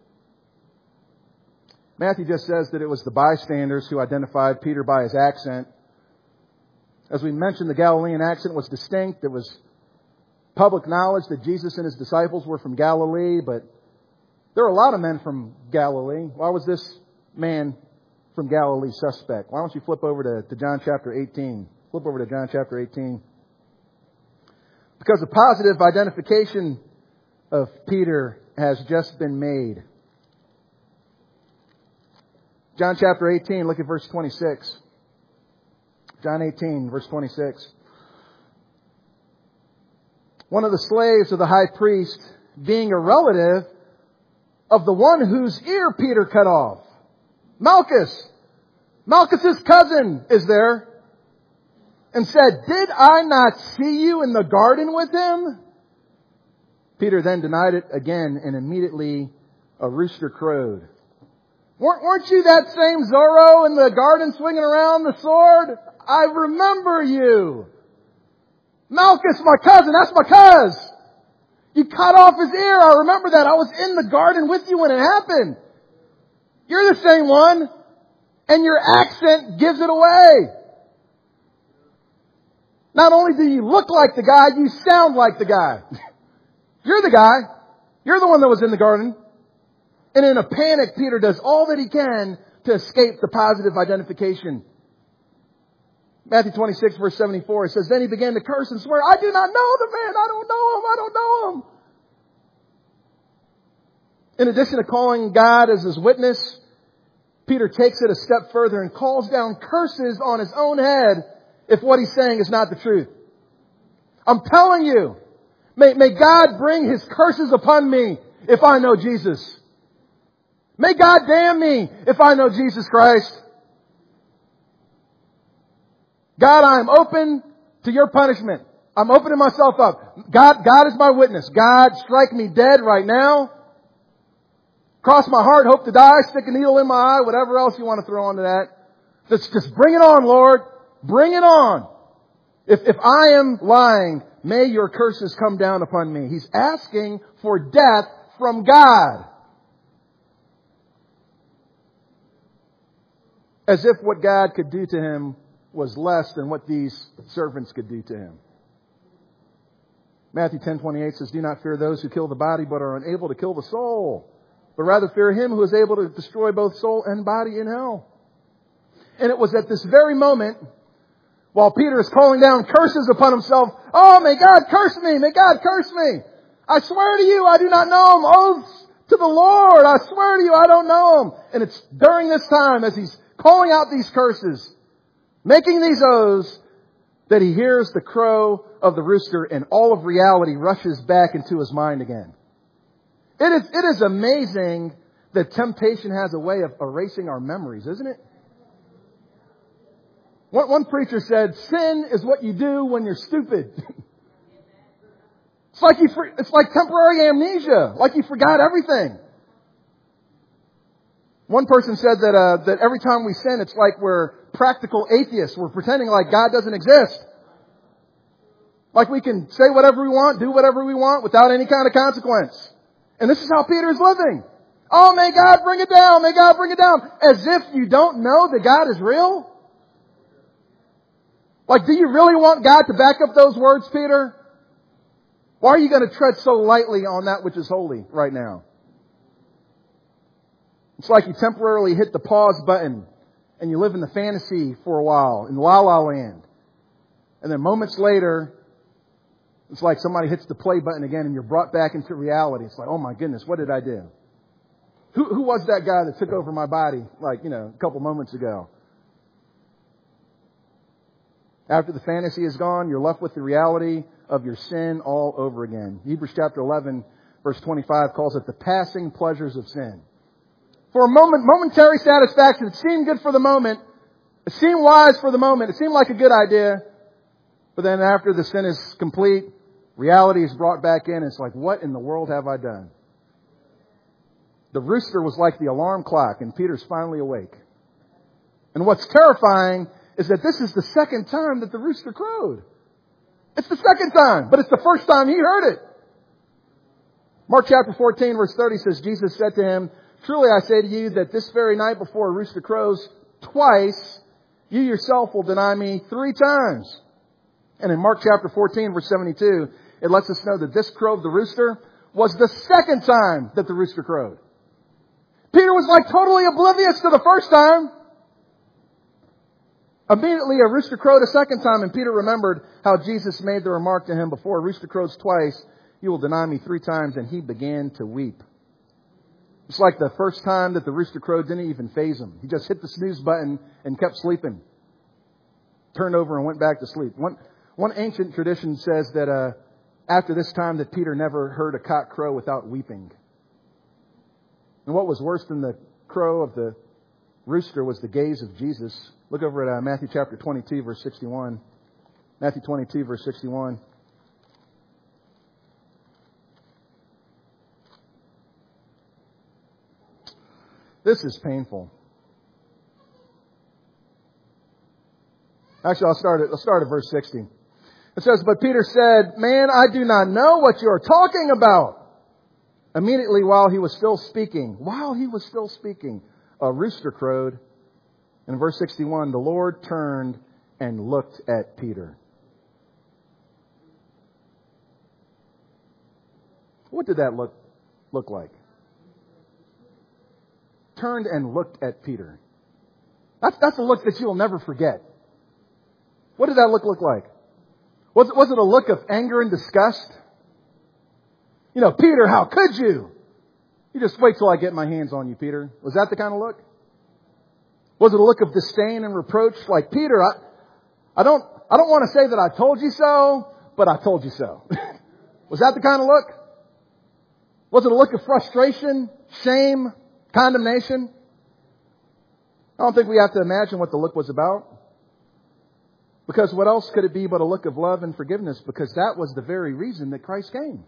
Matthew just says that it was the bystanders who identified Peter by his accent. As we mentioned, the Galilean accent was distinct. It was public knowledge that Jesus and his disciples were from Galilee, but there are a lot of men from Galilee. Why was this man from Galilee suspect? Why don't you flip over to John chapter 18? Flip over to John chapter 18. Because a positive identification of Peter has just been made. John chapter 18, look at verse 26. John 18, verse 26. One of the slaves of the high priest, being a relative of the one whose ear Peter cut off, Malchus's cousin is there, and said, did I not see you in the garden with him? Peter then denied it again, and immediately a rooster crowed. Weren't you that same Zorro in the garden swinging around the sword? I remember you. Malchus, my cousin, that's my cuz. You cut off his ear. I remember that. I was in the garden with you when it happened. You're the same one. And your accent gives it away. Not only do you look like the guy, you sound like the guy. You're the guy. You're the one that was in the garden. And in a panic, Peter does all that he can to escape the positive identification. Matthew 26, verse 74, it says, then he began to curse and swear, I do not know the man. I don't know him. I don't know him. In addition to calling God as his witness, Peter takes it a step further and calls down curses on his own head if what he's saying is not the truth. I'm telling you, may God bring his curses upon me if I know Jesus. May God damn me if I know Jesus Christ. God, I am open to your punishment. I'm opening myself up. God is my witness. God, strike me dead right now. Cross my heart, hope to die, stick a needle in my eye, whatever else you want to throw onto that. Just bring it on, Lord. Bring it on. If I am lying, may your curses come down upon me. He's asking for death from God. As if what God could do to him was less than what these servants could do to him. Matthew 10:28 says, do not fear those who kill the body but are unable to kill the soul, but rather fear him who is able to destroy both soul and body in hell. And it was at this very moment, while Peter is calling down curses upon himself, oh, may God curse me, may God curse me. I swear to you, I do not know him. Oaths to the Lord, I swear to you, I don't know him. And it's during this time, as he's calling out these curses, making these oaths, that he hears the crow of the rooster and all of reality rushes back into his mind again. It is amazing that temptation has a way of erasing our memories, isn't it? One preacher said, sin is what you do when you're stupid. It's like temporary amnesia, like you forgot everything. One person said that every time we sin, it's like we're practical atheists. We're pretending like God doesn't exist. Like we can say whatever we want, do whatever we want without any kind of consequence. And this is how Peter is living. Oh, may God bring it down. May God bring it down. As if you don't know that God is real. Like, do you really want God to back up those words, Peter? Why are you going to tread so lightly on that which is holy right now? It's like you temporarily hit the pause button and you live in the fantasy for a while, in La La Land. And then moments later, it's like somebody hits the play button again and you're brought back into reality. It's like, oh my goodness, what did I do? Who was that guy that took over my body, a couple moments ago? After the fantasy is gone, you're left with the reality of your sin all over again. Hebrews chapter 11, verse 25 calls it the passing pleasures of sin. For a moment, momentary satisfaction. It seemed good for the moment. It seemed wise for the moment. It seemed like a good idea. But then after the sin is complete, reality is brought back in. It's like, what in the world have I done? The rooster was like the alarm clock, and Peter's finally awake. And what's terrifying is that this is the second time that the rooster crowed. It's the second time, but it's the first time he heard it. Mark chapter 14, verse 30 says, Jesus said to him, truly I say to you that this very night before a rooster crows twice, you yourself will deny me 3 times. And in Mark chapter 14, verse 72, it lets us know that this crow of the rooster was the second time that the rooster crowed. Peter was like totally oblivious to the first time. Immediately a rooster crowed a second time, and Peter remembered how Jesus made the remark to him, before a rooster crows twice, you will deny me 3 times, and he began to weep. It's like the first time that the rooster crowed didn't even faze him. He just hit the snooze button and kept sleeping. Turned over and went back to sleep. One ancient tradition says that after this time that Peter never heard a cock crow without weeping. And what was worse than the crow of the rooster was the gaze of Jesus. Look over at Matthew chapter 22, verse 61. Matthew 22, verse 61. This is painful. Actually, I'll start at verse 60. It says, but Peter said, man, I do not know what you are talking about. Immediately while he was still speaking, a rooster crowed. In verse 61, the Lord turned and looked at Peter. What did that look like? Turned and looked at Peter. That's a look that you will never forget. What did that look like? Was it a look of anger and disgust? Peter, how could you? You just wait till I get my hands on you, Peter. Was that the kind of look? Was it a look of disdain and reproach? Like, Peter, I don't want to say that I told you so, but I told you so. Was that the kind of look? Was it a look of frustration, shame, condemnation? I don't think we have to imagine what the look was about. Because what else could it be but a look of love and forgiveness? Because that was the very reason that Christ came.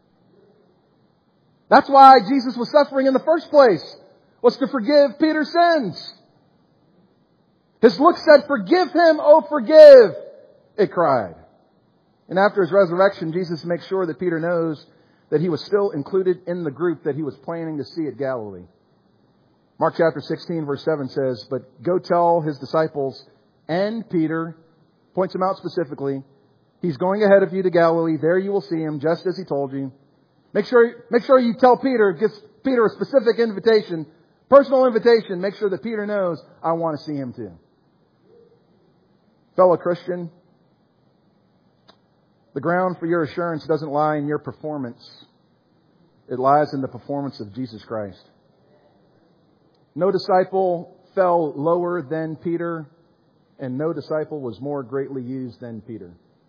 That's why Jesus was suffering in the first place, was to forgive Peter's sins. His look said, forgive him, oh forgive, it cried. And after his resurrection, Jesus makes sure that Peter knows that he was still included in the group that he was planning to see at Galilee. Mark chapter 16, verse 7 says, but go tell his disciples and Peter, points him out specifically, he's going ahead of you to Galilee. There you will see him, just as he told you. Make sure you tell Peter, gives Peter a specific invitation, personal invitation. Make sure that Peter knows, I want to see him too. Fellow Christian, the ground for your assurance doesn't lie in your performance. It lies in the performance of Jesus Christ. No disciple fell lower than Peter, and no disciple was more greatly used than Peter.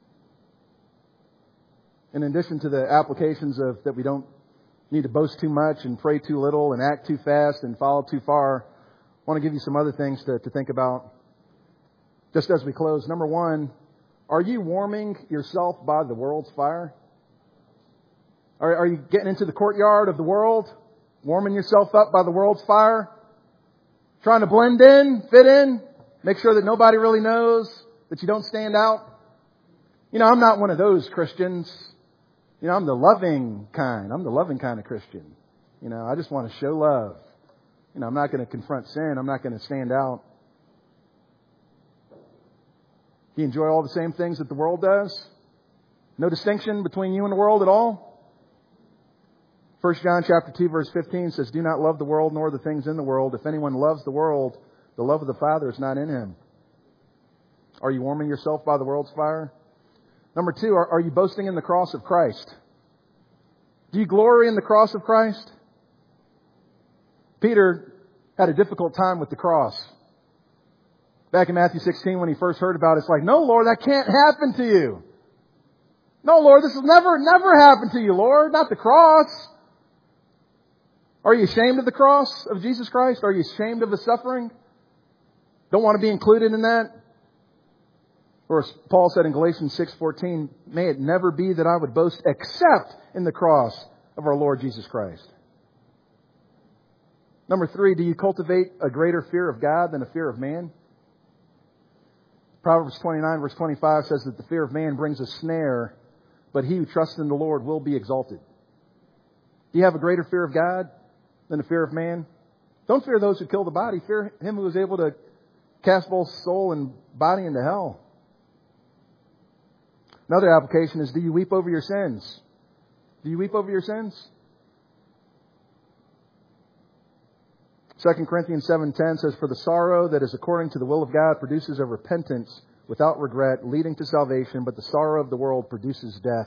In addition to the applications of that we don't need to boast too much and pray too little and act too fast and follow too far, I want to give you some other things to think about just as we close. Number 1, are you warming yourself by the world's fire? Are you getting into the courtyard of the world, warming yourself up by the world's fire? Trying to blend in, fit in, make sure that nobody really knows, that you don't stand out? I'm not one of those Christians. I'm the loving kind. I'm the loving kind of Christian. I just want to show love. I'm not going to confront sin. I'm not going to stand out. Do you enjoy all the same things that the world does? No distinction between you and the world at all? 1 John chapter 2 verse 15 says, do not love the world nor the things in the world. If anyone loves the world, the love of the Father is not in him. Are you warming yourself by the world's fire? Number 2, are you boasting in the cross of Christ? Do you glory in the cross of Christ? Peter had a difficult time with the cross. Back in Matthew 16, when he first heard about it, it's like, no, Lord, that can't happen to you. No, Lord, this will never happen to you, Lord, not the cross. Are you ashamed of the cross of Jesus Christ? Are you ashamed of the suffering? Don't want to be included in that? Or as Paul said in Galatians 6:14, may it never be that I would boast except in the cross of our Lord Jesus Christ. Number 3, do you cultivate a greater fear of God than a fear of man? Proverbs 29 verse 25 says that the fear of man brings a snare, but he who trusts in the Lord will be exalted. Do you have a greater fear of God than a fear of man? Don't fear those who kill the body. Fear him who is able to cast both soul and body into hell. Another application is, do you weep over your sins? Do you weep over your sins? 2 Corinthians 7:10 says, for the sorrow that is according to the will of God produces a repentance without regret, leading to salvation, but the sorrow of the world produces death.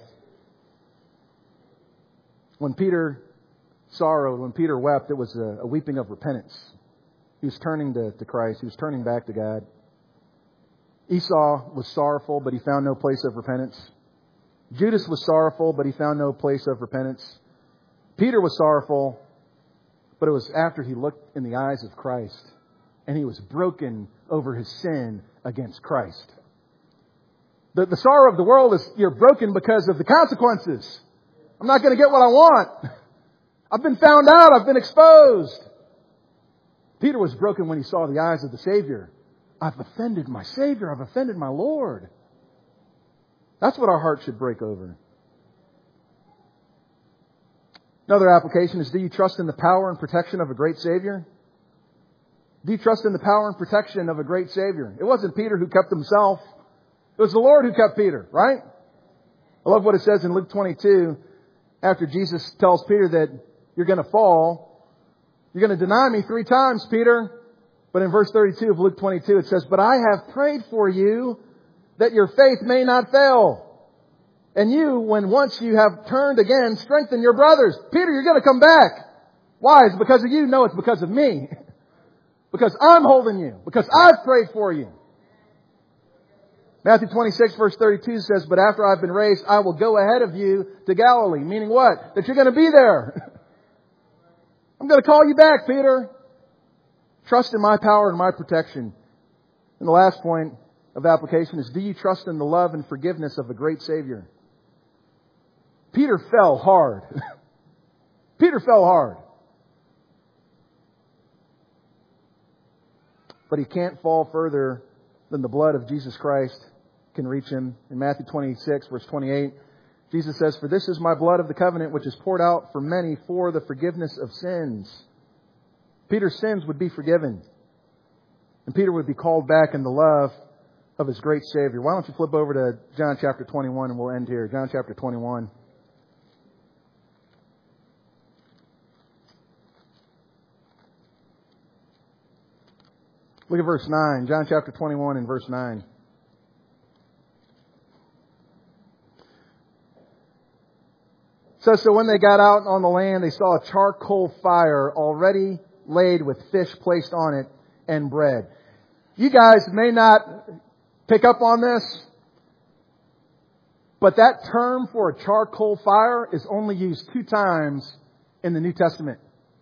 When Peter sorrowed, when Peter wept, it was a weeping of repentance. He was turning to Christ. He was turning back to God. Esau was sorrowful, but he found no place of repentance. Judas was sorrowful, but he found no place of repentance. Peter was sorrowful, but it was after he looked in the eyes of Christ and he was broken over his sin against Christ. The sorrow of the world is you're broken because of the consequences. I'm not going to get what I want. I've been found out. I've been exposed. Peter was broken when he saw the eyes of the Savior. I've offended my Savior. I've offended my Lord. That's what our heart should break over. Another application is, do you trust in the power and protection of a great Savior? Do you trust in the power and protection of a great Savior? It wasn't Peter who kept himself. It was the Lord who kept Peter, right? I love what it says in Luke 22, after Jesus tells Peter that you're going to fall. You're going to deny me 3 times, Peter. But in verse 32 of Luke 22, it says, but I have prayed for you that your faith may not fail. And you, when once you have turned again, strengthen your brothers. Peter, you're going to come back. Why? Is it because of you? No, it's because of me. Because I'm holding you. Because I've prayed for you. Matthew 26 verse 32 says, but after I've been raised, I will go ahead of you to Galilee. Meaning what? That you're going to be there. I'm going to call you back, Peter. Trust in my power and my protection. And the last point of application is, do you trust in the love and forgiveness of a great Savior? Peter fell hard. Peter fell hard. But he can't fall further than the blood of Jesus Christ can reach him. In Matthew 26, verse 28, Jesus says, for this is my blood of the covenant, which is poured out for many for the forgiveness of sins. Peter's sins would be forgiven. And Peter would be called back in the love of his great Savior. Why don't you flip over to John chapter 21 and we'll end here. John chapter 21. Look at verse 9. John chapter 21 and verse 9. It says, so when they got out on the land, they saw a charcoal fire already laid with fish placed on it and bread. You guys may not pick up on this, but that term for a charcoal fire is only used 2 times in the New Testament.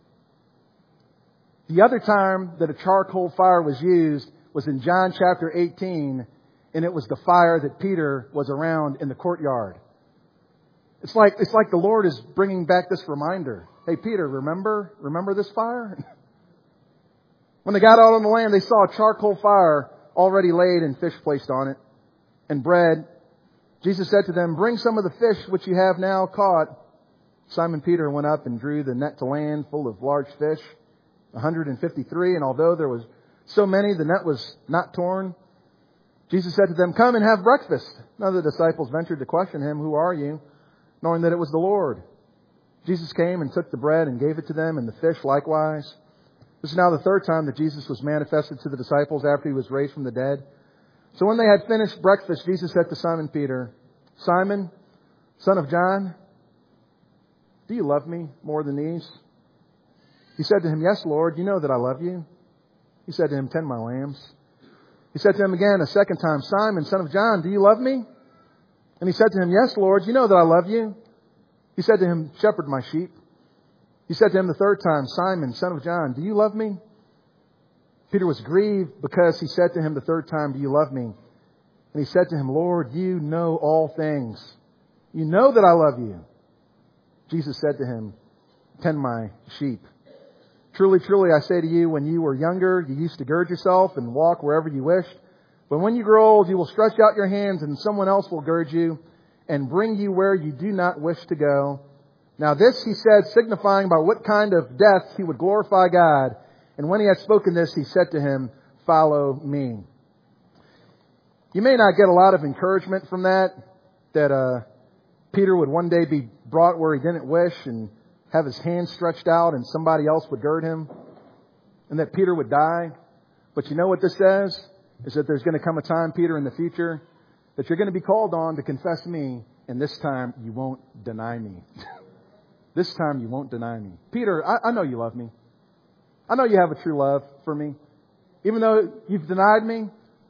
The other time that a charcoal fire was used was in John chapter 18, and it was the fire that Peter was around in the courtyard. It's like the Lord is bringing back this reminder. Hey, Peter, remember this fire? When they got out on the land, they saw a charcoal fire already laid and fish placed on it and bread. Jesus said to them, bring some of the fish which you have now caught. Simon Peter went up and drew the net to land full of large fish, 153. And although there was so many, the net was not torn. Jesus said to them, "Come and have breakfast." None of the disciples ventured to question him, "Who are you?" knowing that it was the Lord. Jesus came and took the bread and gave it to them, and the fish likewise. This is now the third time that Jesus was manifested to the disciples after he was raised from the dead. So when they had finished breakfast, Jesus said to Simon Peter, "Simon, son of John, do you love me more than these?" He said to him, "Yes, Lord, you know that I love you." He said to him, "Tend my lambs." He said to him again a second time, "Simon, son of John, do you love me?" And he said to him, "Yes, Lord, you know that I love you." He said to him, "Shepherd my sheep." He said to him the third time, "Simon, son of John, do you love me?" Peter was grieved because he said to him the third time, "Do you love me?" And he said to him, "Lord, you know all things. You know that I love you." Jesus said to him, "Tend my sheep. Truly, truly, I say to you, when you were younger, you used to gird yourself and walk wherever you wished. But when you grow old, you will stretch out your hands and someone else will gird you and bring you where you do not wish to go." Now this he said, signifying by what kind of death he would glorify God. And when he had spoken this, he said to him, "Follow me." You may not get a lot of encouragement from that Peter would one day be brought where he didn't wish and have his hands stretched out and somebody else would gird him, and that Peter would die. But you know what this says? Is that there's going to come a time, Peter, in the future, that you're going to be called on to confess me, and this time you won't deny me. This time you won't deny me. Peter, I know you love me. I know you have a true love for me. Even though you've denied me,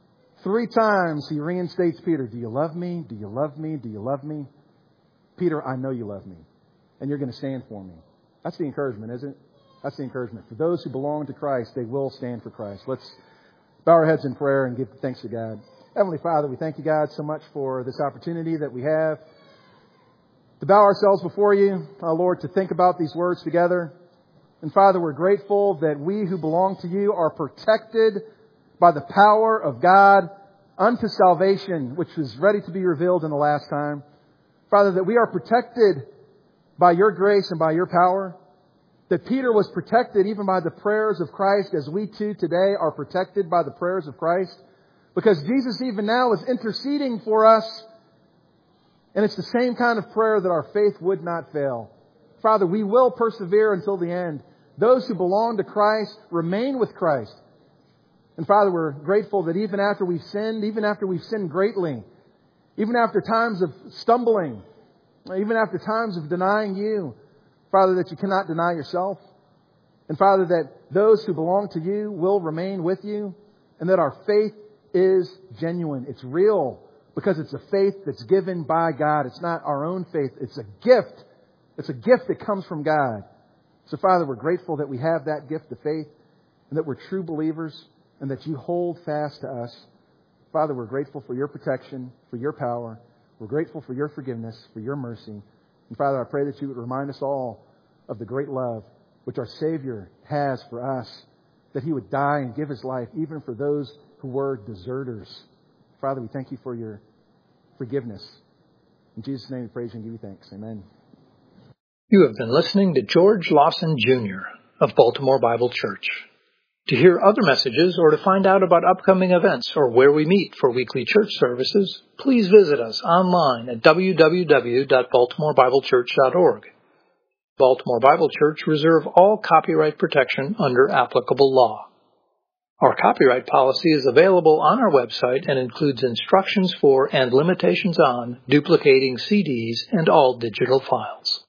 3 times he reinstates Peter. "Do you love me? Do you love me? Do you love me?" "Peter, I know you love me. And you're going to stand for me." That's the encouragement, isn't it? That's the encouragement. For those who belong to Christ, they will stand for Christ. Let's bow our heads in prayer and give thanks to God. Heavenly Father, we thank you, God, so much for this opportunity that we have to bow ourselves before you, our Lord, to think about these words together. And Father, we're grateful that we who belong to you are protected by the power of God unto salvation, which is ready to be revealed in the last time. Father, that we are protected by your grace and by your power. That Peter was protected even by the prayers of Christ, as we too today are protected by the prayers of Christ. Because Jesus even now is interceding for us. And it's the same kind of prayer that our faith would not fail. Father, we will persevere until the end. Those who belong to Christ remain with Christ. And Father, we're grateful that even after we've sinned greatly, even after times of stumbling, even after times of denying you, Father, that you cannot deny yourself. And Father, that those who belong to you will remain with you. And that our faith is genuine. It's real. Because it's a faith that's given by God. It's not our own faith. It's a gift. It's a gift that comes from God. So Father, we're grateful that we have that gift of faith. And that we're true believers. And that you hold fast to us. Father, we're grateful for your protection, for your power. We're grateful for your forgiveness, for your mercy. And Father, I pray that you would remind us all of the great love which our Savior has for us. That he would die and give his life even for those who were deserters. Father, we thank you for your forgiveness. In Jesus' name we praise you and give you thanks. Amen. You have been listening to George Lawson Jr. of Baltimore Bible Church. To hear other messages or to find out about upcoming events or where we meet for weekly church services, please visit us online at www.baltimorebiblechurch.org. Baltimore Bible Church reserve all copyright protection under applicable law. Our copyright policy is available on our website and includes instructions for and limitations on duplicating CDs and all digital files.